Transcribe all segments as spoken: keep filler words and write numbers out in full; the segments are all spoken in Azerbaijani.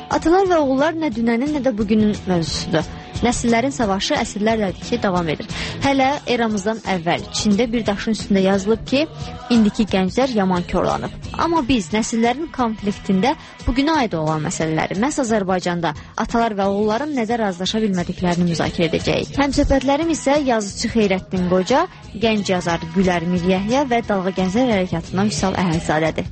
Atalar və oğullar nə dünənin, nə də bugünün mövzusudur. Nəsillərin savaşı əsrlərlədir ki, davam edir. Hələ eramızdan əvvəl Çində bir daşın üstündə yazılıb ki, indiki gənclər yaman korlanıb. Amma biz nəsillərin konfliktində bugünə aid olan məsələləri, məhz Azərbaycanda atalar və oğulların nədə razılaşa bilmədiklərini müzakirə edəcəyik. Həmsöhbətlərim isə yazıcı Xeyrəddin Qoca, gənc yazar Gülər Miryəhya və Dalğa Gənclər Hərəkatından Vüsal Əhədzadədir.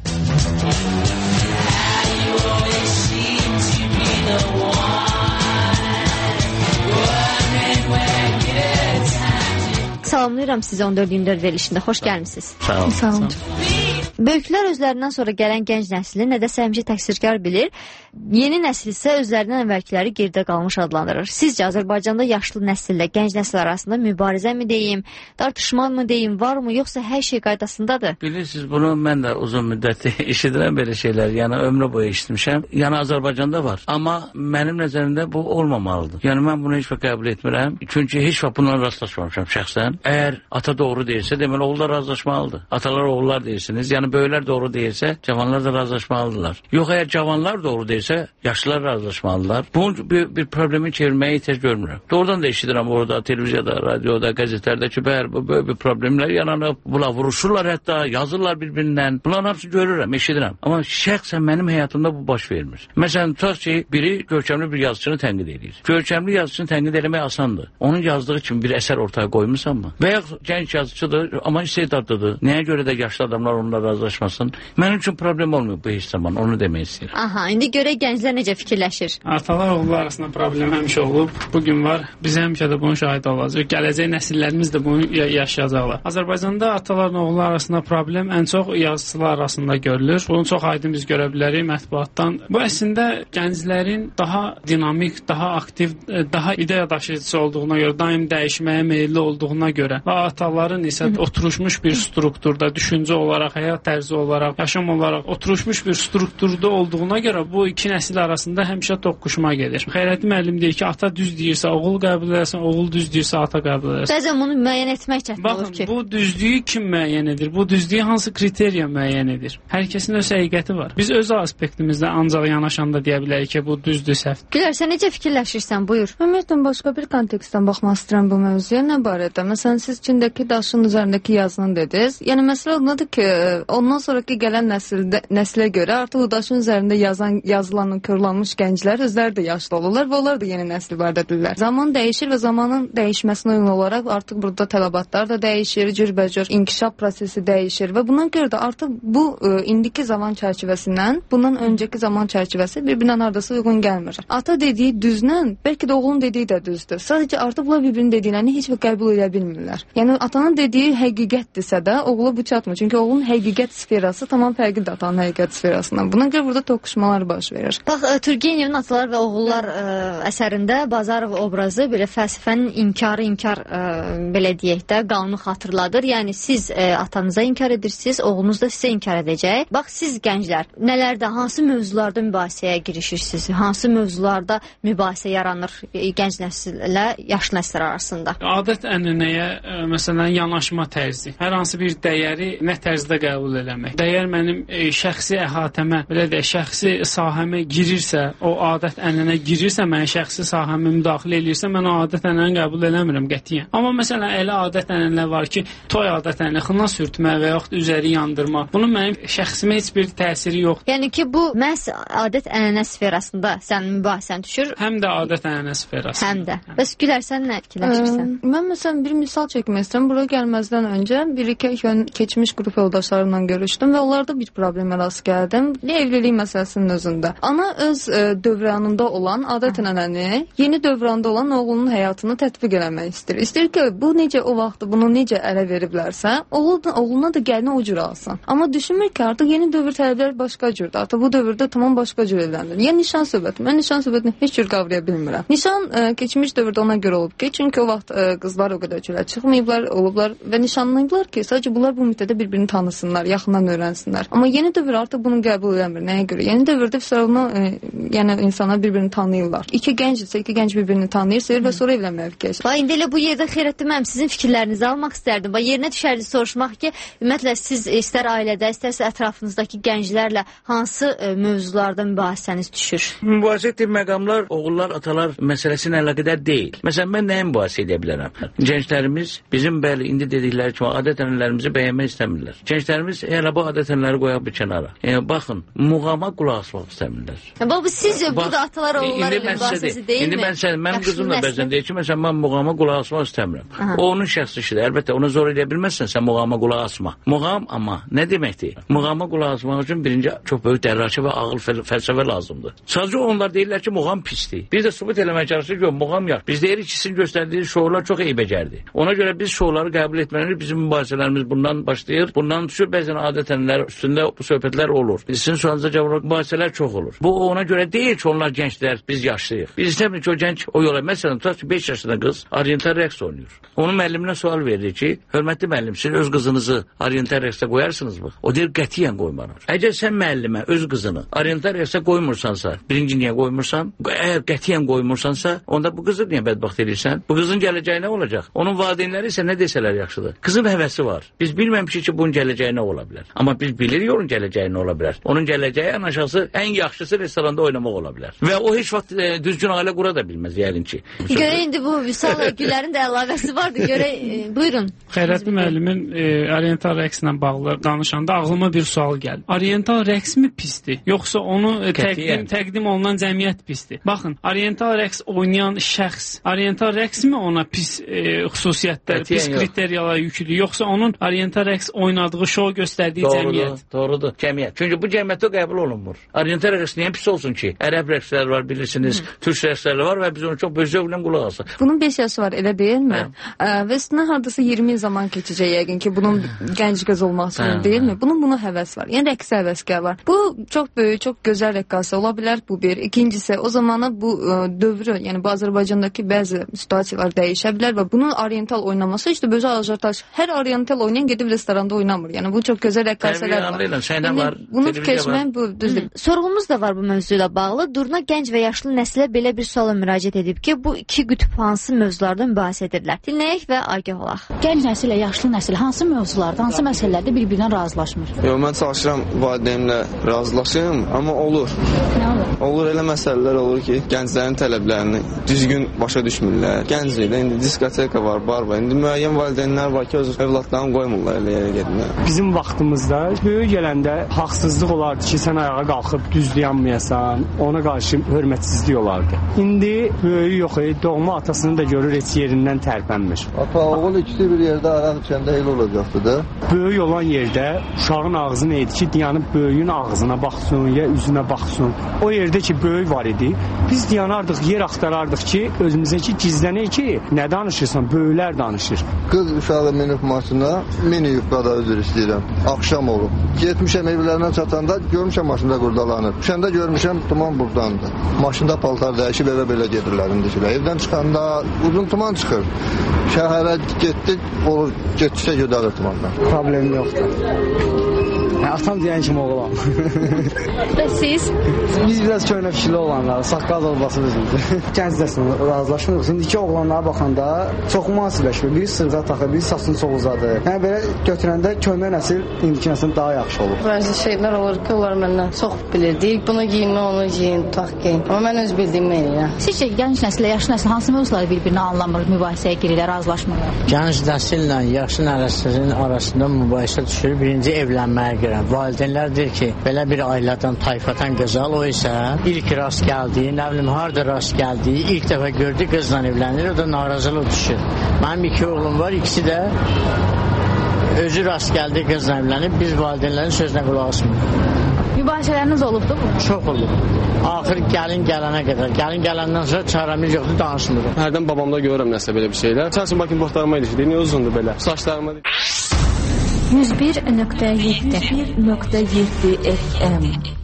Salamlayıram sizi on dörd iyirmi dörd verilişində. Xoş gəlmisiniz. Sağ olun. Sağ olun. Böyüklər özlərindən sonra gələn gənc nəsli nədəsə həmişə təqsirkar bilir. Yeni nəsil isə özlərindən əvvəlkiləri geridə qalmış adlandırır. Sizcə Azərbaycanda yaşlı nəsillə gənc nəsil arasında mübarizə mi deyim, tartışma mı deyim, var mı, yoxsa hər şey qaydasındadır? Bilirsiniz, bunu mən də uzun müddət eşidirəm belə şeylər. Yəni ömrü boyu eşitmişəm. Yəni Azərbaycanda var. Amma mənim nəzərimdə bu olmamalıdır. Yəni mən bunu heç vaxt qəbul etmirəm. Çünki heç vaxt bununla rastlaşmamışam şəxsən. Əgər ata doğru deyirsə, deməli oğullar razılaşmalıdır. Atalar oğullar deyirsiniz. Yəni böyüklər doğru deyirsə, cavanlar da razılaşmalıdırlar. Yox, əgər cavanlar doğru deyirsə, yaşlılar razılaşmalıdırlar. Bunun bir, bir problemi çevirməyə ehtiyac görmürəm. Doğrudan da eşidirəm orada, televiziyada, radioda, qəzetlərdə ki, bəyər, böyle bir problemlər yaranıb, bunlar vuruşurlar hətta, yazırlar bir-birindən. Bunların hamısı görürəm, eşidirəm. Amma şəxsən mənim həyatımda bu baş vermir. Məsələn, tutaq ki, biri görkəmli bir yazıçını tənqid edir. Görkəmli yazıçını tənqid eləmək asandır. Onun yazdığı kimi bir əsər ortaya qoymusanmı? Və ya gənc yazıcıdır, amma istedadlıdır. Nəyə görə də yaşlı adamlar onunla razılaşmasın? Mənim üçün problem olmuyor bu heç zaman, onu demək istəyirəm. Aha, indi görək gənclər necə fikirləşir? Atalar oğullar arasında problem həmişə olub, bugün var. Biz həmişə də bunun şahidi olacaq. Gələcək nəsillərimiz də bunu yaşayacaqlar. Azərbaycanda atalarla oğullar arasında problem ən çox yazıçılar arasında görülür. Bunu çox aydın biz görə bilərik mətbuatdan. Bu əslində gənclərin daha dinamik, daha aktiv, daha ideya daşıyıcısı olduğuna görə, daim dəyişməyə meyilli olduğuna görə və ataların isə oturuşmuş bir strukturda, düşüncə olaraq, həyat tərzi olaraq, yaşam olaraq oturuşmuş bir strukturda olduğuna görə bu iki nəsil arasında həmişə toqquşma gedir. Xeyrəddin müəllim deyir ki, ata düz deyirsə, oğul qəbul edərsən, oğul düz deyirsə, ata qəbul edərsən. Bəzən bunu müəyyən etmək çətin olur ki. Baxın, bu düzlüyü kim müəyyən edir? Bu düzlüyü hansı kriteriya müəyyən edir? Hər kəsin öz həqiqəti var. Biz öz aspektimizdə ancaq yanaşanda deyə bilərik ki, bu düzdür, səhvdir. Gülər, sən necə fikirləşirsən? Buyur. Ümumiyyətlə başqa bir kontekstdən baxmaq istəyirəm bu mövzuya. Nə barədə? Məsələn, siz Çindəki daşın üzərindəki yazını dediniz. Yəni məsələ ondadır ki, ondan sonraki gələn nəsildə, nəslə görə artıq o daşın üzərində yazan, yazılan körlanmış gənclər özləri də yaşlı olurlar və onlar da yeni nəsil barədirlər. Zaman dəyişir və zamanın dəyişməsinə uyğun olaraq artıq burada tələbatlar da dəyişir, cürbəcür inkişaf prosesi dəyişir və buna görə də artıq bu ə, indiki zaman çərçivəsindən bundan öncəki zaman çərçivəsi bir-birindən hardasa uyğun gəlmir. Ata dediyi düzlə, bəlkə də oğlun dediyi də düzdür. Sadəcə artıq bunlar bir-birinin dediklərini heç vaxt qəbul edə bilmirlər. Yəni atanın dediyi həqiqətdirsə də oğula bu çatmır. Çünki oğlun həqiqət sferası tamam fərqlidir atanın həqiqət sferasından. Buna görə burada toqquşmalar baş verir. Bax, Turgenevin Atalar və Oğullar ə, əsərində Bazarov obrazı belə fəlsəfənin inkarı inkar ə, belə deyək də qanunu xatırladır. Yəni siz ə, atanıza inkar edirsiniz, oğlunuz da sizə inkar edəcək. Bax, siz gənclər nələrdə, hansı mövzularda mübahisəyə girişirsiniz? Hansı mövzularda mübahisə yaranır gənc nəsillə yaşlı nəslər arasında? Adət-ənənəyə ə, məsələn yanaşma tərzi. Hər hansı bir dəyəri nə tərzdə qəbul eləmək. Dəyər mənim ə, şəxsi əhatəmə, belə deyək, şəxsi sahəmə girirsə, o adət-ənənə girirsə, mən şəxsi sahəmə müdaxilə edirsə, mən o adət-ənənəni qəbul eləmirəm qətiyyən. Amma məsələn elə adət-ənənələr var ki, toy adət-ənənə, xına sürtmə və yaxud üzəri yandırma. Bunun mənim şəxsimə heç bir təsiri yoxdur. Yəni ki, bu məhz adət-ənənə sferasında sən mübahisən düşür? Həm də adət-ənənə sferasında. Həm də. Bəs Gülər, sən nə fikirləşirsən? Ə, mən məsələn bir misal çəkmək istəyirəm. Bura gəlməzdən öncə bir-iki keçmiş qrup yoldaşlarımla görüşdüm və onlarda bir problemə rast gəldim. Evlilik məsələsinin özündə. Ana öz ə, dövrəyanında olan adət-ənənəni yeni dövranda olan oğlunun həyatını tətbiq eləmək istəyir. İstəyir ki, bu necə o vaxtı bunu necə ələ veriblərsə, oğlu da, oğluna da gəlini o cür alsın. Amma düşünmür ki, artıq yeni dövr tələbləri başqa cürdür. Artıq bu dövrdə tamam başqa cür evlənir. Yəni nişan söhbəti. Mən nişan söhbətini heç cür qavraya bilmirəm. Nişan ə, keçmiş dövrdə ona görə olub ki, çünki o vaxt ə, qızlar o qədər çölə çıxmayıblar, olublar və nişanlayıblar ki, sadəcə bunlar bu müddətdə bir-birini tanısınlar. yaxından öyrənsinlər. Amma yeni dövr artıq bunu qəbul eləmir. Nəyə görə? Yeni dövrdə vəssalamı, e, yəni insanlar bir-birini tanıyırlar. İki gəncdirsə, iki gənc bir-birini tanıyır, sevir və sonra evlənməyə fikirləşir. Bax, indi elə bu yerdə Xeyrəddin müəllim sizin fikirlərinizi almaq istərdim. Bax, yerinə düşərdi soruşmaq ki, ümumiyyətlə siz istər ailədə, istərsə ətrafınızdakı gənclərlə hansı e, mövzularda mübahisəniz düşür? Mübahisə etdiyi məqamlar oğullar, atalar məsələsinə əlaqədar deyil. Məsələn, mən nəyə mübahisə edə bilərəm? Gənclərimiz bizim bəli indi dedikləri kimi adət-ənənələrimizi bəyənmək istəmirlər. Gənclərimiz elə bu adət-ənənələri qoyaq bir kənara. Yəni baxın, muğama qulaq asmaq istəmirlər. Bax, bu sizcə burada atalar oğullar ilə mübahisəsi deyilmi? İndi mən sən, mənim qızım da bəzən deyir ki, məsələn, mən muğama qulaq asmaq istəmirəm. Aha. O onun şəxsi işidir. Əlbəttə, ona zor edə bilməzsən sən muğama qulaq asma. Muğam amma nə deməkdir? Muğama qulaq asmaq üçün birinci çox böyük dərrakə və ağıl fəlsəfə lazımdır. Sadəcə onlar deyirlər ki, muğam pisdir. Biz də sübut eləməyə çalışırıq ki, muğam yaxşı. Biz deyirik ki, sizin göstərdiyi şourlar çox eybəcərdir. Ona görə biz şourları qəbul etməliyik. Bizim mübahisələrimiz bundan başlayır. Bundan düşür, bəzən adət-ənənələr üstündə bu söhbətlər olur. Sizin sualınıza cavab mübahisələr çox olur. Bu ona görə deyil ki, onlar gənclər, biz yaşlıyıq. Biz istəmirik ki, o gənc o yola, məsələn, tutaq ki, beş yaşında qız oriental rəqs oynuyor. Onun müəlliminə sual verir ki, hörmətli müəllim, siz öz qızınızı oriental rəqsə qoyarsınızmı? O deyir, qətiyyən qoymaram. Əgər sən müəllimə öz qızını oriental rəqsə qoymursansa, birinci niyə qoymursan? Əgər qətiyyən qoymursansa, onda bu qızı niyə bədbəxt edirsən? Bu qızın gələcəyi nə olacaq? Onun valideynləri isə nə desələr yaxşıdır. Qızın həvəsi var. Biz bilməmişik ki, bunun gələcəyi nə ola bilər. Amma biz bilirik onun gələcəyi nə ola bilər. Onun gələcəyi ən aşağısı, ən yaxşısı restoranda oynamaq ola bilər. Və o heç vaxt e, düzgün ailə qura da bilməz, yəqin ki. Görə indi bu Vüsal Güllərin də əlavəsi vardı. Görə e, buyurun. Xeyrəddin müəllimin e, oriental rəqslə bağlı danışanda ağlıma bir sual gəldi. Oriental rəqs mi pisdir, yoxsa onu e, təqdim təqdim olunan cəmiyyət pisdir? Baxın, oriental rəqs oynayan şəxs, oriental rəqs mi ona pis e, xüsusiyyətlər, qətiyyən pis kriteriyalar yüklüdür, yoxsa onun oriental rəqs oynadığı şou göstərdiyi doğrudur, cəmiyyət? Doğrudur, cəmiyyət. Çünki bu cəmiyyətdə qəbul olunmur. Oriental rəqs niyə pis olsun ki? Ərəb rəqsləri var, bilirsiniz, Hı. türk rəqsləri var və biz onu çox böyük zövqlə qulaq asaq. Bunun beş yaşı var, elə deyilmi? Ə, və üstünə hardasa iyirmi il zaman keçəcək yəqin ki, bunun gənc qız olması üçün deyilmi? Bunun buna həvəs var. Yəni rəqsə həvəskar var. Bu çox böyük, çox gözəl rəqqasə ola bilər, bu bir. İkincisi, o zamanı bu ə, dövrü, yəni bu Azərbaycandakı bəzi situasiyalar dəyişə bilər və bunun oriental oynaması işte böyük ajiotaj. Hər oriental oynayan gedib restoranda oynamır. Yəni bu çox gözəl rəqqasələr var. Yəni, var. Bunu keçmən bu düzdür. Sorğumuz da var bu mövzuyla bağlı. Durna gənc və yaşlı nəslə belə bir suala müraciət edib ki, bu iki qütb hansı mövzulardan mübahisə edirlər? Dinləyək və agah olaq. Gənc nəsil ilə yaşlı nəsil hansı mövzularda, hansı məsələlərdə bir-birinə razılaşmır? Yox, mən çalışıram valideynimlə razılaşım, amma olur. Nə olur? Olur elə məsələlər olur ki, gənclərin tələblərini düzgün başa düşmürlər. Gənclikdə indi diskoteka var, bar var. İndi müəyyən valideynlər var ki, öz övladlarını qoymurlar elə yerə getməyə. Bizim vaxtımızda böyük gələndə haqsızlıq olardı ki, sən ayağa qalxıb düz dayanmayasan, ona qarşı hörmətsizlik olardı. İndi böyük yox, doğma atasını da görür heç yerindən tərpənmir. Ata, oğul ikisi bir yerdə araq içəndə elə olacaqdı da. Böyük olan yerdə uşağın ağzı neydi ki, dayanıb böyüyün ağzına baxsın, ya üzünə baxsın. O yerdə ki, böyük var idi, biz dayanardıq, yer axtarardıq ki, özümüzə ki, gizlənək ki, nə danışırsan, böyüklər danışır. Qız uşağı minib maşına, mini yufqada üzr istəyirəm. Axşam olub. Getmişəm evlərinə çatanda görmüşəm maşında qurdalanır. Düşəndə görmüşəm tuman burdandır. Maşında paltar dəyişib evə belə gedirlər indikilər. Evdən çıxanda uzun tuman çıxır. Şəhərə getdik, olur, getsə gedəlir tumandan. Problem yoxdur. Yəni, atam deyən kimi oğulam. Və siz? Biz biraz köhnə fikirli olanlar, saqqal olması bizimdir. Gənc dəsələ razılaşmırıq. İndiki oğlanlara baxanda çox müasibləşmir. Biri sırğa taxır, biri saçını çox uzadır. Yəni belə götürəndə köhnə nəsil indiki nəsil daha yaxşı olur. Bəzi şeylər olur ki, onlar məndən çox bilir. Deyir, bunu giyinmə, onu giyin, tutaq giyin. Amma mən öz bildiyimi eləyirəm. Sizcə gənc nəsillə yaşlı nəsil hansı mövzuları bir-birini anlamır, mübahisəyə girirlər, razılaşmırlar? Gənc nəsillə yaşlı nəsilin arasında mübahisə düşür. Birinci evlənməyə görə. Valideynlər deyir ki, belə bir ailədən, tayfadan qızal, o isə ilk rast gəldiyi, nə bilim, harada rast gəldiyi, ilk dəfə gördü qızla evlənir, o da narazılıq düşür. Mənim iki oğlum var, ikisi də özü rast gəldi qızla evlənib, biz valideynlərin sözünə qulaq asmırıq. Mübahisələriniz olubdur mu? Çox olub. Axır gəlin gələnə qədər. Gəlin gələndən sonra çarəmiz yoxdur, danışmırıq. Hərdən babamda görürəm nəsə belə bir şeylər. Çarşın bakın boxlarıma ilişir, niyə uzundur belə? Saçlarıma yüz bir nöqtə yeddi F M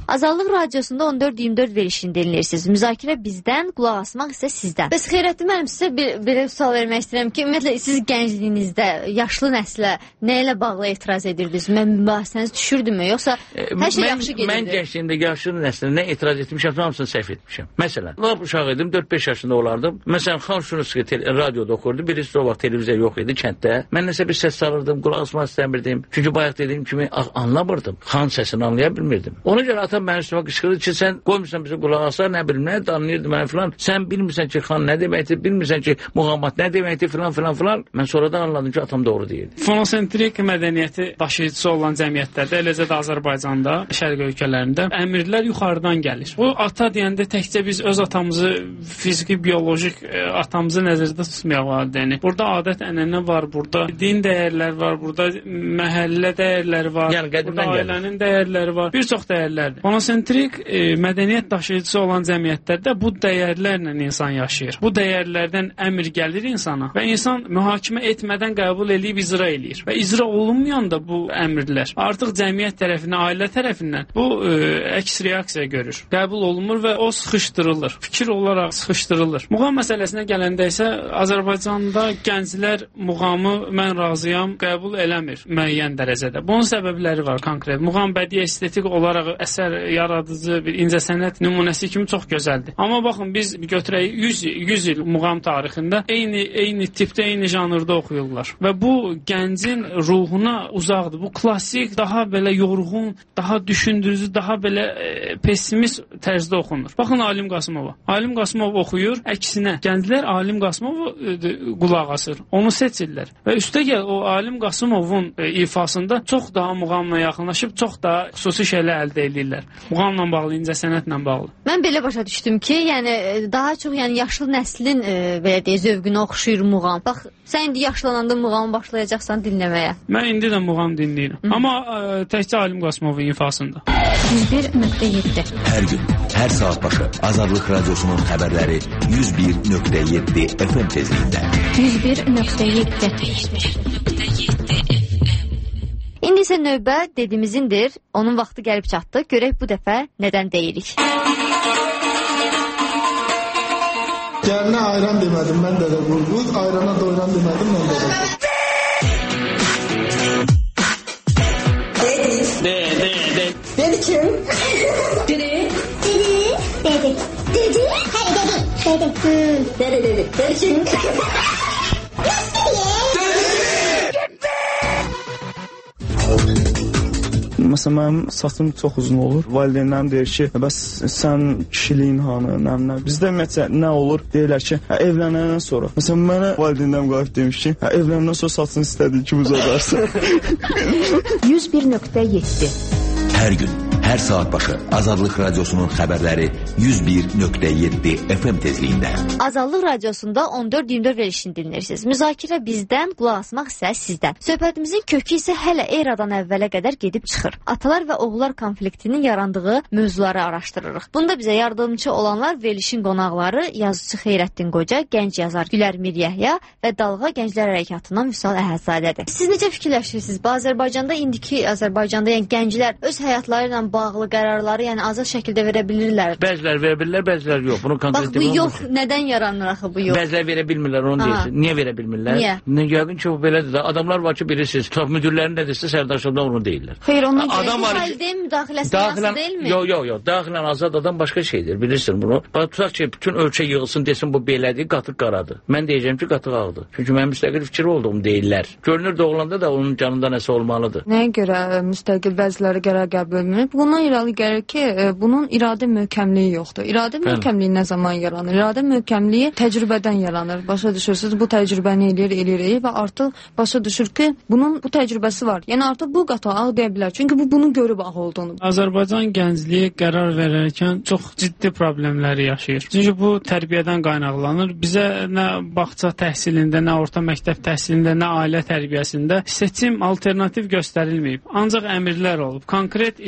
Azadlıq Radiosunda on dörd iyirmi dörd verilişini dinləyirsiniz. Müzakirə bizdən, qulaq asmaq isə sizdən. Bəs Xeyrəddin müəllim, sizə bir, belə sual vermək istəyirəm ki, ümumiyyətlə siz gəncliyinizdə yaşlı nəslə nə ilə bağlı etiraz edirdiniz? Mən mübahisəniz düşürdümü? Yoxsa hər şey mən, yaxşı gedirdi? Mən gəncliyimdə yaşlı nəslə nə etiraz etmişəm, hamısını səhv etmişəm. Məsələn, lap uşaq idim, dörd beş yaşında olardım. Məsələn, Xan Şunuski radioda oxurdu. Birisi o vaxt televizor yox idi kənddə. Mən nəsə bir səs salırdım, qulaq asmaq istəmirdim. Çünki bayaq dediyim kimi anlamırdım. Xan səsini anlaya bilmirdim. Ona görə atam mənim üstümə qışqırdı ki, sən qoymursan bizi qulaq asa, nə bilim, nə anlayırdı mən filan. Sən bilmirsən ki, xan nə deməkdir, bilmirsən ki, muğamat nə deməkdir filan filan filan. Mən sonradan anladım ki, atam doğru deyirdi. Fonosentrik mədəniyyəti daşıyıcısı olan cəmiyyətlərdə, eləcə də Azərbaycanda, şərq ölkələrində əmrlər yuxarıdan gəlir. Bu ata deyəndə təkcə biz öz atamızı, fiziki, biolojik atamızı nəzərdə tutmayaq valideyni. Burada adət ənənə var, burada din dəyərlər var, burada məhəllə dəyərləri var, yəni, burada ailənin dəyərləri var, bir çox dəyərlərdir. Monosentrik e, mədəniyyət daşıyıcısı olan cəmiyyətlərdə bu dəyərlərlə insan yaşayır. Bu dəyərlərdən əmr gəlir insana və insan mühakimə etmədən qəbul edib icra eləyir. Və icra olunmayanda bu əmrlər artıq cəmiyyət tərəfindən, ailə tərəfindən bu e, əks reaksiya görür. Qəbul olunmur və o sıxışdırılır. Fikir olaraq sıxışdırılır. Muğam məsələsinə gələndə isə Azərbaycanda gənclər muğamı mən razıyam qəbul eləmir müəyyən dərəcədə. Bunun səbəbləri var konkret. Muğam bədii estetik olaraq əsər yaradıcı bir incəsənət nümunəsi kimi çox gözəldir. Amma baxın biz götürək yüz, yüz il muğam tarixində eyni eyni tipdə, eyni janrda oxuyurlar. Və bu gəncin ruhuna uzaqdır. Bu klassik, daha belə yorğun, daha düşündürücü, daha belə e, pessimist tərzdə oxunur. Baxın Alim Qasımova. Alim Qasımov oxuyur, əksinə gənclər Alim Qasımovu e, qulaq asır. Onu seçirlər. Və üstəgəl o Alim Qasımovun e, ifasında çox daha muğamla yaxınlaşıb, çox daha xüsusi şeylər əldə edirlər. Muğamla bağlı, incəsənətlə bağlı. Mən belə başa düşdüm ki, yəni daha çox yəni yaşlı nəslin e, belə deyə zövqünə oxşuyur muğam. Bax, sən indi yaşlananda muğamı başlayacaqsan dinləməyə. Mən indi də muğam dinləyirəm. Hı. Amma e, təkcə Alim Qasımovun ifasında. yüz bir nöqtə yeddi. Hər gün, hər saat başı Azadlıq Radiosunun xəbərləri yüz bir nöqtə yeddi F M tezliyində. yüz bir nöqtə yeddi. İndi isə növbə dedimizindir. Onun vaxtı gəlib çatdı. Görək bu dəfə nədən deyirik. Gəlinə ayran demədim, mən də də qurquz. Ayrana doyran demədim, mən də də qurquz. De, de, de. Dedi kim? Dedi. Dedi. Dedi. Dedi. Hayır dedi. Dedi. Dedi dedi. Dedi kim? Məsələn, mənim saçım çox uzun olur. Valideynlərim deyir ki, bəs sən kişiliyin hanı, nə nə. Bizdə ümumiyyətlə nə olur? Deyirlər ki, hə, evlənəndən sonra. Məsələn, mənə valideynlərim qalib demiş ki, hə, evlənəndən sonra saçını istədiyi kimi uzadarsın. yüz bir nöqtə yeddi. Hər gün, hər saat başı Azadlıq Radiosunun xəbərləri yüz bir nöqtə yeddi F M tezliyində. Azadlıq Radiosunda on dörd iyirmi dörd verilişini dinləyirsiniz. Müzakirə bizdən, qulaq asmaq isə sizdən. Söhbətimizin kökü isə hələ eradan əvvələ qədər gedib çıxır. Atalar və oğullar konfliktinin yarandığı mövzuları araşdırırıq. Bunda bizə yardımcı olanlar verilişin qonaqları yazıcı Xeyrəddin Qoca, gənc yazar Gülər Miryəhya və Dalğa Gənclər Hərəkatından Vüsal Əhədzadədir. Siz necə fikirləşirsiniz? Bu Azərbaycanda indiki Azərbaycanda yəni gənclər öz həyatları ilə bağlı qərarları yəni azad şəkildə verə bilirlər. Bəzilər verə bilirlər, bəzilər yox. Bunu konkret Bax, bu yox. Olmasın. Nədən yaranır axı bu yox? Bəzilər verə bilmirlər, onu deyirsin. Niyə verə bilmirlər? Niyə? Nə yəqin ki, bu belədir də. Adamlar var ki, bilirsiniz, tutaq müdirlərin nə desə sərdaşlarından onu deyirlər. Xeyr, ona görə adam bu var valideyn müdaxiləsi nasıl deyilmi? Yox, yox, yox. Daxilən azad adam başqa şeydir, bilirsin bunu. Bax, tutaq ki, bütün ölkə yığılsın desin bu belədir, qatıq qaradır. Mən deyəcəm ki, qatıq ağdır. Çünki mənim müstəqil fikri olduğum deyirlər. Görünür doğulanda da onun canında nəsə olmalıdır. Nəyə görə müstəqil bəziləri qərar qəbul etmir? Bundan irəli gəlir ki, bunun iradə möhkəmliyi yoxdur. İradə möhkəmliyi nə zaman yaranır? İradə möhkəmliyi təcrübədən yaranır. Başa düşürsünüz, bu təcrübəni eləyir, eləyir, eləyir və artıq başa düşür ki, bunun bu təcrübəsi var. Yəni artıq bu qatıq ağ deyə bilər. Çünki bu bunu görüb ağ olduğunu. Azərbaycan gəncliyi qərar verərkən çox ciddi problemləri yaşayır. Çünki bu tərbiyədən qaynaqlanır. Bizə nə bağça təhsilində, nə orta məktəb təhsilində, nə ailə tərbiyəsində seçim alternativ göstərilməyib. Ancaq əmrlər olub. Konkret istiqamət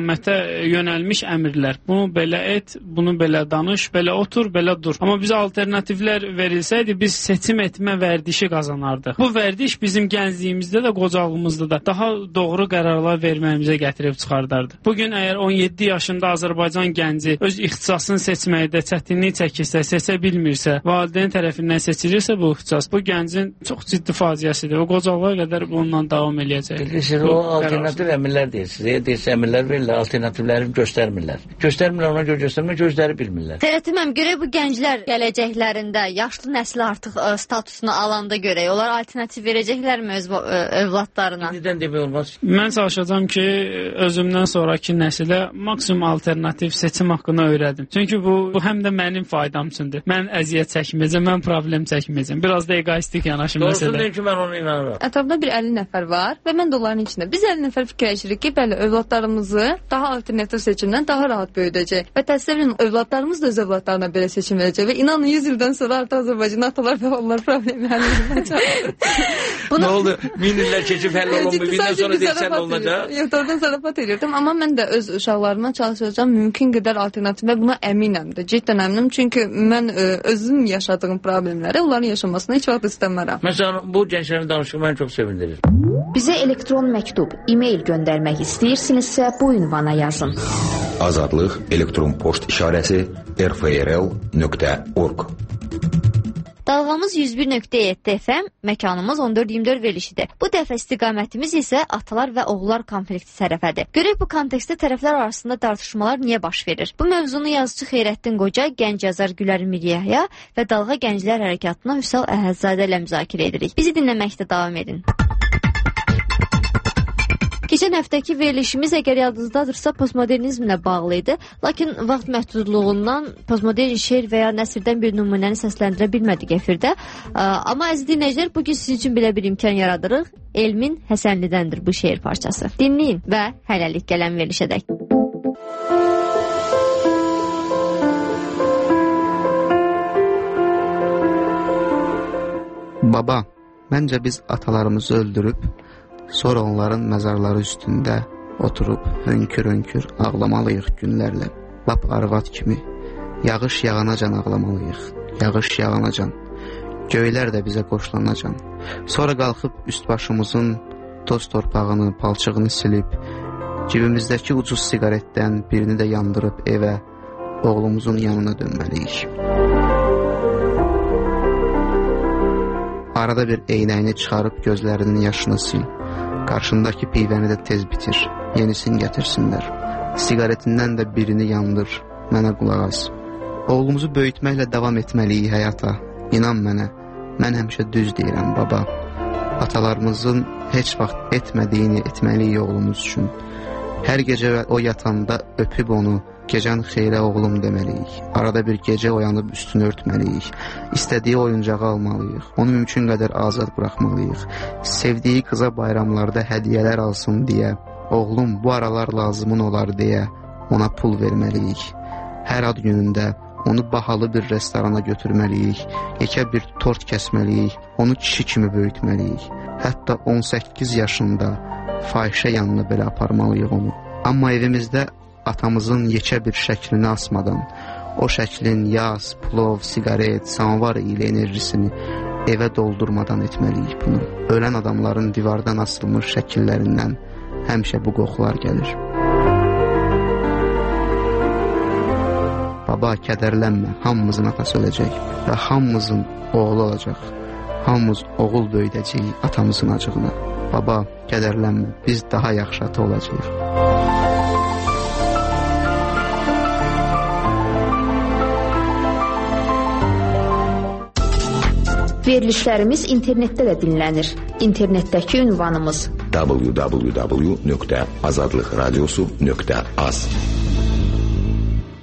istiqamətə yönəlmiş əmrlər. Bunu belə et, bunu belə danış, belə otur, belə dur. Amma bizə alternativlər verilsəydi, biz seçim etmə vərdişi qazanardıq. Bu vərdiş bizim gəncliyimizdə də, qocalığımızda da daha doğru qərarlar verməyimizə gətirib çıxardardı. Bugün əgər on yeddi yaşında Azərbaycan gənci öz ixtisasını seçməkdə çətinlik çəkirsə, seçə bilmirsə, valideyn tərəfindən seçilirsə bu ixtisas, bu gəncin çox ciddi faciəsidir. O qocalığa qədər bununla davam eləyəcək. Bilirsiniz, o alternativ əmrlər deyilsiniz. Deyilsə əmrlər verirlər, alternativləri göstərmirlər. Göstərmirlər, ona görə göstərmir, gözləri bilmirlər. Tərətiməm, görək bu gənclər gələcəklərində yaşlı nəsil artıq ə, statusunu alanda görək, onlar alternativ verəcəklərmi öz övladlarına? Nədən demək olmaz? Mən çalışacağam ki, özümdən sonraki nəsilə maksimum alternativ seçim haqqını öyrədim. Çünki bu, bu həm də mənim faydam üçündür. Mən əziyyət çəkməyəcəm, mən problem çəkməyəcəm. Biraz da egoistik yanaşım məsələ. Doğrusu deyim ki, mən onu inanıram. Ətrafda bir əlli nəfər var və mən də onların içində. Biz əlli nəfər fikirləşirik ki, bəli, övladlarımızı daha alternativ seçimdən daha rahat böyüdəcək. Və təsəvvürün, övladlarımız da öz övladlarına belə seçim verəcək və inanın yüz ildən sonra artıq Azərbaycan atalar və onlar problemi həll edəcək. Nə oldu? Min illər keçib həll olunmuyor. Bindən sonra deyilsən olunacaq. Yox, oradan zarafat edirdim. Amma mən də öz uşaqlarıma çalışacağam mümkün qədər alternativ və buna əminəm də. Ciddən əminəm. Çünki mən ə, özüm yaşadığım problemləri onların yaşamasını heç vaxt istəmərəm. Məsələn, bu gənclərin danışığı məni çox sevindirir. Bizə elektron məktub, e-mail göndərmək istəyirsinizsə bu ünvana yazın. Azadlıq elektron poçt işarəsi r f r l nöqtə org. Dalğamız yüz bir nöqtə yeddi F M, məkanımız on dörd iyirmi dörd verilişidir. Bu dəfə istiqamətimiz isə atalar və oğullar konflikti tərəfədir. Görək bu kontekstdə tərəflər arasında tartışmalar niyə baş verir? Bu mövzunu yazıcı Xeyrəddin Qoca, gənc yazar Gülər Miryəhya və Dalğa Gənclər Hərəkatına Hüsal Əhədzadə ilə müzakirə edirik. Bizi dinləməkdə davam edin. Keçən həftəki verilişimiz əgər yadınızdadırsa postmodernizmlə bağlı idi. Lakin vaxt məhdudluğundan postmodern şeir və ya nəsrdən bir nümunəni səsləndirə bilmədik efirdə. Amma əziz dinləyicilər, bugün sizin üçün belə bir imkan yaradırıq. Elmin Həsənlidəndir bu şeir parçası. Dinləyin və hələlik gələn verilişədək. Baba, məncə biz atalarımızı öldürüb sonra onların məzarları üstündə oturub hönkür-hönkür ağlamalıyıq günlərlə. Lap arvad kimi yağış yağanacan ağlamalıyıq. Yağış yağanacan. Göylər də bizə qoşulanacan. Sonra qalxıb üst başımızın toz torpağını, palçığını silib, cibimizdəki ucuz siqaretdən birini də yandırıb evə, oğlumuzun yanına dönməliyik. Arada bir eynəyini çıxarıb gözlərinin yaşını sil. Qarşındakı pivəni də tez bitir, yenisini gətirsinlər. Siqaretindən də birini yandır, mənə qulaq as. Oğlumuzu böyütməklə davam etməliyik həyata. İnan mənə, mən həmişə düz deyirəm baba. Atalarımızın heç vaxt etmədiyini etməliyik oğlumuz üçün. Hər gecə o yatanda öpüb onu, gecən xeyrə oğlum deməliyik. Arada bir gecə oyanıb üstünü örtməliyik. İstədiyi oyuncağı almalıyıq. Onu mümkün qədər azad buraxmalıyıq. Sevdiyi qıza bayramlarda hədiyyələr alsın deyə, oğlum bu aralar lazımın olar deyə ona pul verməliyik. Hər ad günündə onu bahalı bir restorana götürməliyik. Yekə bir tort kəsməliyik. Onu kişi kimi böyütməliyik. Hətta on səkkiz yaşında fahişə yanına belə aparmalıyıq onu. Amma evimizdə atamızın yekə bir şəklini asmadan, o şəklin yaz, plov, siqaret, samovar ilə enerjisini evə doldurmadan etməliyik bunu. Ölən adamların divardan asılmış şəkillərindən həmişə bu qoxular gəlir. Baba, kədərlənmə, hamımızın atası öləcək və hamımızın oğlu olacaq. Hamımız oğul böyüdəcəyik atamızın acığına. Baba, kədərlənmə, biz daha yaxşı ata olacağıq. Verilişlərimiz internetdə də dinlənir. İnternetdəki ünvanımız w w w nöqtə azadlıq radiosu nöqtə az.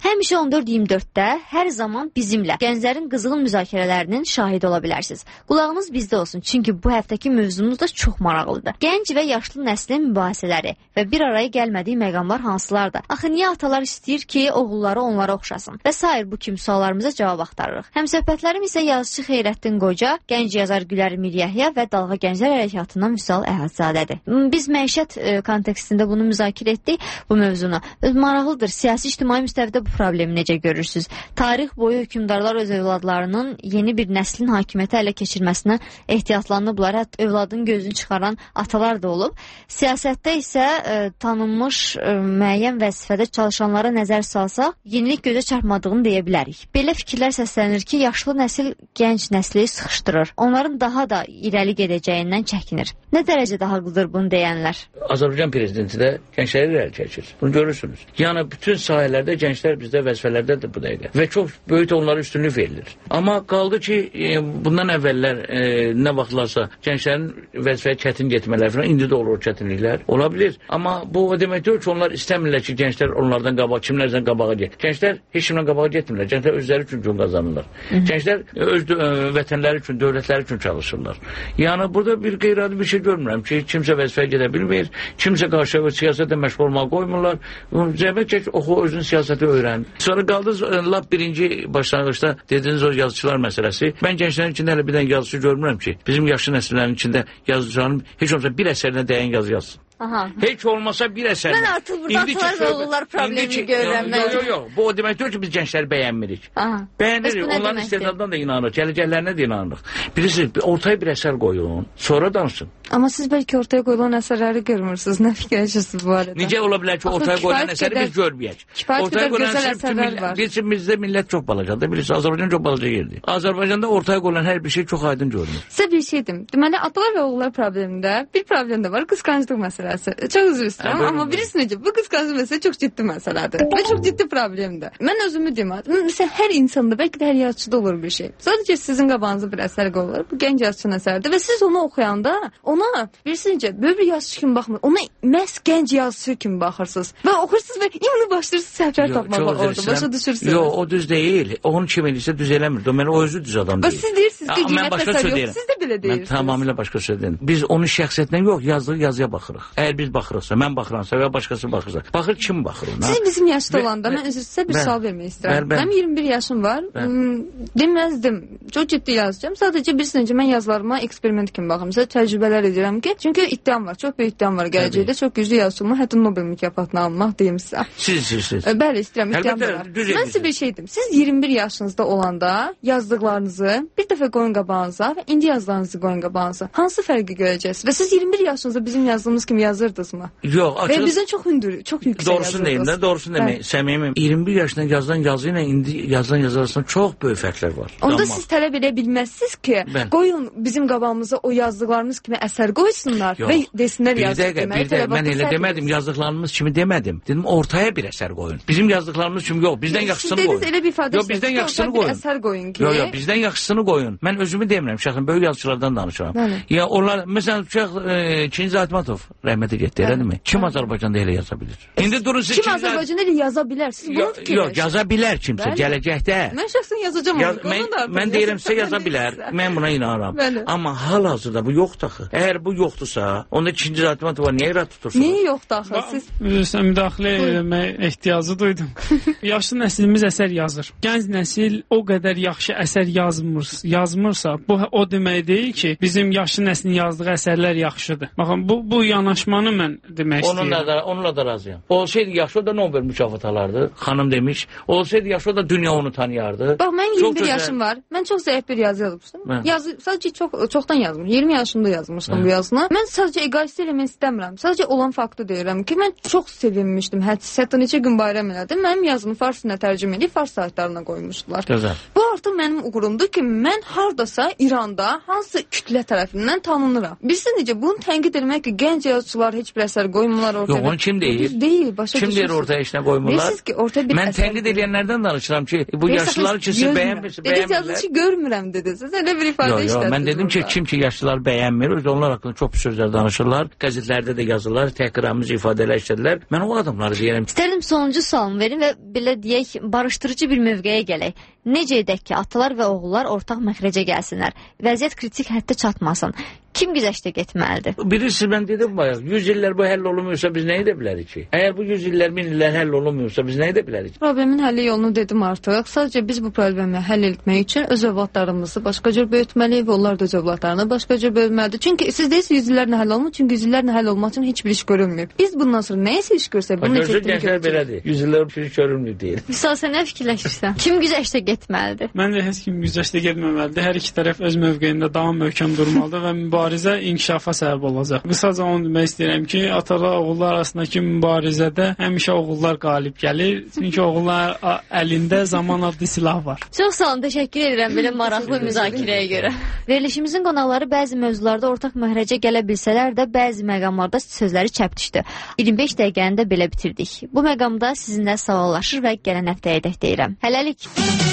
Həmişə on dörd iyirmi dörddə hər zaman bizimlə gənclərin qızğın müzakirələrinin şahidi ola bilərsiniz. Qulağınız bizdə olsun, çünki bu həftəki mövzumuz da çox maraqlıdır. Gənc və yaşlı nəslin mübahisələri və bir araya gəlmədiyi məqamlar hansılardır? Axı niyə atalar istəyir ki, oğulları onlara oxşasın? Və sair bu kimi suallarımıza cavab axtarırıq. Həmsöhbətlərim isə yazıcı Xeyrəddin Qoca, gənc yazar Gülər Miryəhya və Dalğa Gənclər Hərəkatından Vüsal Əhədzadədir. Biz məişət e, kontekstində bunu müzakirə etdik, bu mövzunu. Maraqlıdır, siyasi ictimai müstəvidə bu problemi necə görürsünüz? Tarix boyu hökümdarlar öz övladlarının yeni bir nəslin hakimiyyəti ələ keçirməsinə ehtiyatlanıblar. Hətta övladın gözünü çıxaran atalar da olub. Siyasətdə isə e, tanınmış e, müəyyən vəzifədə çalışanlara nəzər salsaq, yenilik gözə çarpmadığını deyə bilərik. Belə fikirlər səslənir ki, yaşlı nəsil gənc nəsli sıxışdırır. Onların daha da irəli gedəcəyindən çəkinir. Nə dərəcədə haqlıdır bunu deyənlər? Azərbaycan prezidenti də gəncləri irəli çəkir. Bunu görürsünüz. Yəni bütün sahələrdə gənclər bizdə vəzifələrdədir bu dəqiqə. Və çox böyük onlara üstünlük verilir. Amma qaldı ki, e, bundan əvvəllər e, nə vaxtlarsa gənclərin vəzifəyə çətin getmələri falan, indi də olur çətinliklər. Ola bilir. Amma bu o demək deyil ki, onlar istəmirlər ki, gənclər onlardan qabaq, kimlərdən qabağa get. Gənclər heç kimdən qabağa getmirlər. Gənclər özləri üçün gün qazanırlar. Hı -hı. Gənclər öz ə, vətənləri üçün, dövlətləri üçün çalışırlar. Yəni burada bir qeyri-adi bir şey görmürəm ki, kimsə vəzifəyə gedə bilmir, kimsə qarşı siyasətlə məşğul olmağa qoymurlar. Cəmiyyət çək, oxu, özün siyasəti öyrən. Sonra qaldınız, lap birinci başlanğıçda dediniz o yazıçılar məsələsi. Mən gənclərin içində hələ bir dənə yazıcı görmürəm ki, bizim yaşlı nəsillərin içində yazıcıların heç olmasa bir əsərinə dəyən yazı yazsın. Aha. Heç olmasa bir əsər. Mən artıq burada atalar və oğullar problemini görürəm. Yox, yox, yox. Bu o demək deyil ki, biz gəncləri bəyənmirik. Aha. Bəyənirik, onların istedadından da inanırıq, gələcəklərinə də inanırıq. Bilirsiniz, ortaya bir əsər qoyun, sonra danışın. Amma siz bəlkə ortaya qoyulan əsərləri görmürsünüz. Nə fikirləşirsiniz bu arada? Necə ola bilər ki, ortaya qoyulan əsəri biz görməyək? Kifayət qədər gözəl əsərlər var. Bizim bizdə millət çox balacadır. Bilirsiniz, Azərbaycan çox balaca yerdir. Azərbaycanda ortaya qoyulan hər bir şey çox aydın görünür. Sizə bir şey deyim. Deməli, atalar və oğullar problemində bir problem də var, qısqanclıq məsələsi. Çox üzr istəyirəm, amma bilirsiniz necə, bu qısqanclıq məsələsi çox ciddi məsələdir və çox ciddi problemdir. Mən özümü deyim, məsələn, hər insanda, bəlkə də hər yazıçıda olur bir şey. Sadəcə sizin qabağınıza bir əsər qoyulur, bu gənc yazıçının əsəridir və siz onu oxuyanda ona, bilirsiniz necə, böyük bir yazıçı kimi baxmır, ona məhz gənc yazıçı kimi baxırsınız və oxursunuz və indi başlayırsınız səhvlər tapmağa orada, başa düşürsünüz. Yox, o düz deyil, onun kim edirsə düz eləmir, deməli o özü düz adam deyil. Siz deyirsiniz ki, qiymət əsər yox, siz də belə deyirsiniz. Mən tamamilə başqa söz deyirəm. Biz onun şəxsiyyətindən yox, yazdığı yazıya baxırıq. Əgər biz baxırıqsa, mən baxıramsa və başqası baxırsa, baxır kim baxır ona? Siz bizim yaşda olanda, mən sizə bir sual vermək istəyirəm. Mənim iyirmi bir yaşım var, deməzdim, çox ciddi yazacağım. Sadəcə bilirsiniz necə, mən yazılarıma eksperiment kimi baxıram. Sizə təcrübələr edirəm ki, çünki iddiam var, çox böyük iddiam var gələcəkdə, çox güclü yazıçı olmaq, hətta Nobel mükafatını almaq deyim sizə. Siz, siz, siz. Bəli, istəyirəm, iddiam var. Mən sizə bir şey deyim. Siz iyirmi bir yaşınızda olanda yazdıqlarınızı bir dəfə qoyun qabağınıza və indi yazdıqlarınızı qoyun qabağınıza. Hansı fərqi görəcəksiniz? Və siz iyirmi bir yaşınızda bizim yazdığımız kimi yazırdınızmı? Yox, açıq. Və bizdən çox hündür, çox yüksək doğrusunu deyim də, doğrusunu demək. Səmimim. iyirmi bir yaşında yazılan yazı ilə indi yazılan yazı arasında çox böyük fərqlər var. Onda Amma. siz tələb edə bilməzsiniz ki, ben. qoyun bizim qabağımıza o yazdıqlarımız kimi əsər qoysunlar Yox. və desinlər yazıq deməli. Bir dəqiqə, mən elə demədim, yazdıqlarımız kimi demədim. Dedim, ortaya bir əsər qoyun. Bizim yazdıqlarımız kimi yox, bizdən yaxşısını qoyun. Siz elə bir ifadə yox, bizdən yaxşısını qoyun. Əsər qoyun ki. Yox, yox, bizdən yaxşısını qoyun. Mən özümü demirəm, şəxsən böyük yazıçılardan danışıram. Ya onlar, məsələn, Şeyx Çingiz Aytmatov rəhmətə getdi, eləmi? Kim Azərbaycanda elə yaza bilir? İndi durun siz Kim Azərbaycanda elə yaza bilər? Siz bunu fikirləşin. Yox, yaza bilər kimsə gələcəkdə. Mən şəxsən yazacağam onu. Mən, mən deyirəm sizə yaza bilər. Mən buna inanıram. Bəli. Amma hal-hazırda bu yoxdur axı. Əgər bu yoxdursa, onda ikinci Aytmatova niyə irad tutursunuz? Niyə yoxdur axı? Siz Sən müdaxilə etmək ehtiyacı duydum. Yaşlı nəslimiz əsər yazır. Gənc nəsil o qədər yaxşı əsər yazmır, yazmırsa, bu o demək deyil ki, bizim yaşlı nəslin yazdığı əsərlər yaxşıdır. Baxın, bu bu yanaşmanı mən demək istəyirəm. Onunla da onunla da razıyam. Olsaydı yaxşı o da Nobel mükafat alardı. Xanım demiş. Olsaydı yaxşı o da dünya onu tanıyardı. Bax, mən iyirmi bir yaşım var. Mən çox zəif bir yazı yazmışdım. Yazı sadəcə çox çoxdan yazmışam. iyirmi yaşımda yazmışdım Hə. bu yazını. Mən sadəcə egoist eləmək istəmirəm. Sadəcə olan faktı deyirəm ki, mən çox sevinmişdim. Hətta neçə gün bayram elədim. Mənim yazımı farsına tərcümə edib fars saytlarına qoymuşdular. Gözəl. Bu artıq mənim uğurumdur ki, mən hardasa İranda hansı kütlə tərəfindən tanınıram. Bilirsiniz necə, bunu tənqid etmək ki, gənc yazıçılar heç bir əsər qoymurlar ortaya. Yox, onu kim deyir? Deyil, başa Kim deyir ortaya işinə qoymurlar? Bilirsiniz ki, ortaya bir Mən tənqid edənlərdən danışıram ki, bu yaşlılar ki, siz bəyənmirsiniz. Dediniz yazıcı görmürəm dediniz. Elə bir ifadə işlədiniz. Yox, yox, mən dedim ki, kim ki yaşlılar bəyənmir, onlar onlar haqqında çox pis sözlər danışırlar. Qəzetlərdə də yazırlar, təhqiramiz ifadələr işlədirlər. Mən o adamları deyirəm. İstərdim sonuncu sualımı verin və belə deyək, barışdırıcı bir mövqeyə gələk. Necə edək ki, atalar və oğullar ortaq məxrəcə gəlsinlər? Vəziyyət kritik həddə çatmasın. Kim güzəştə getməlidir? Birisi mən dedim bayaq, yüz illər bu həll olunmuyorsa biz nə edə bilərik ki? Əgər bu yüz illər, min illər həll olunmuyorsa biz nə edə bilərik? Problemin həlli yolunu dedim artıq. Sadəcə biz bu problemi həll etmək üçün öz övladlarımızı başqa cür böyütməliyik və onlar da öz övladlarını başqa cür böyütməlidir. Çünki siz deyirsiniz yüz illərlə həll olmur, çünki yüz illərlə həll olmaq üçün heç bir iş görünməyib. Biz bundan sonra nəyisə iş görsək, bunu necə belədir? yüz illər bir iş görünmür deyil. Misal sən nə fikirləşirsən? Kim güzəştə getməlidir? Məncə heç kim güzəştə getməməlidir. Hər iki tərəf öz mövqeyində daha möhkəm durmalıdır və mübarizə inkişafa səbəb olacaq. Qısaca onu demək istəyirəm ki, atalar oğullar arasındakı mübarizədə həmişə oğullar qalib gəlir. Çünki oğullar əlində zaman adlı silah var. Çox sağ olun, təşəkkür edirəm belə maraqlı müzakirəyə görə. Verilişimizin qonaqları bəzi mövzularda ortaq məhrəcə gələ bilsələr də bəzi məqamlarda sözləri çəpdişdi. iyirmi beş dəqiqəni də belə bitirdik. Bu məqamda sizinlə sağollaşır və gələn həftəyə dək deyirəm. Hələlik.